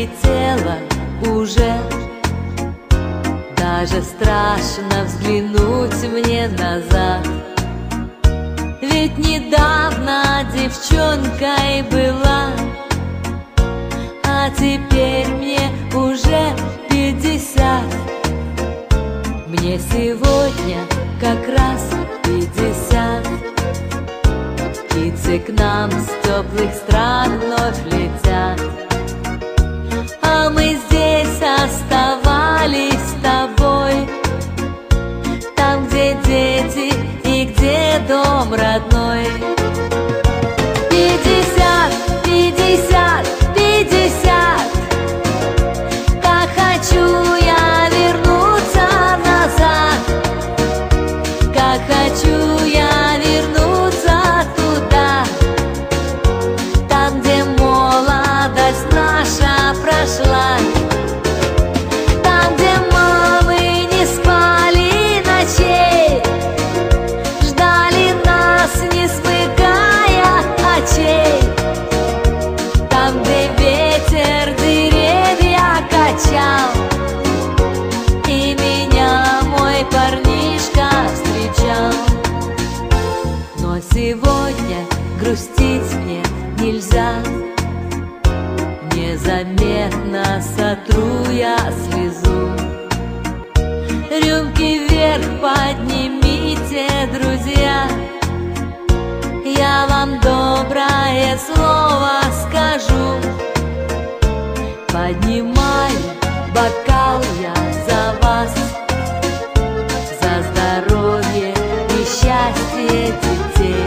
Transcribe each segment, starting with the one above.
пролетела уже. Даже страшно взглянуть мне назад. Ведь недавно девчонкой была, а теперь мне уже 50. Мне сегодня как раз 50. Птицы к нам с теплых стран вновь летят, а мы здесь оставались с тобой. Там, где дети и где дом родной. 50, 50, 50. Как хочу я вернуться назад, как хочу я вернуться туда, там, где молодость наша прошла, там, где мамы не спали ночей, ждали нас, не смыкая очей, там, где ветер деревья качал, и меня мой парнишка встречал. Но сегодня грустить мне нельзя, незаметно сотру я слезу. Рюмки вверх поднимите, друзья, я вам доброе слово скажу. Поднимаю бокал я за вас, за здоровье и счастье детей.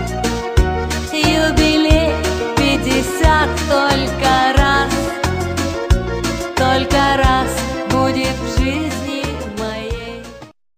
Юбилей 50 только раз будет в жизни.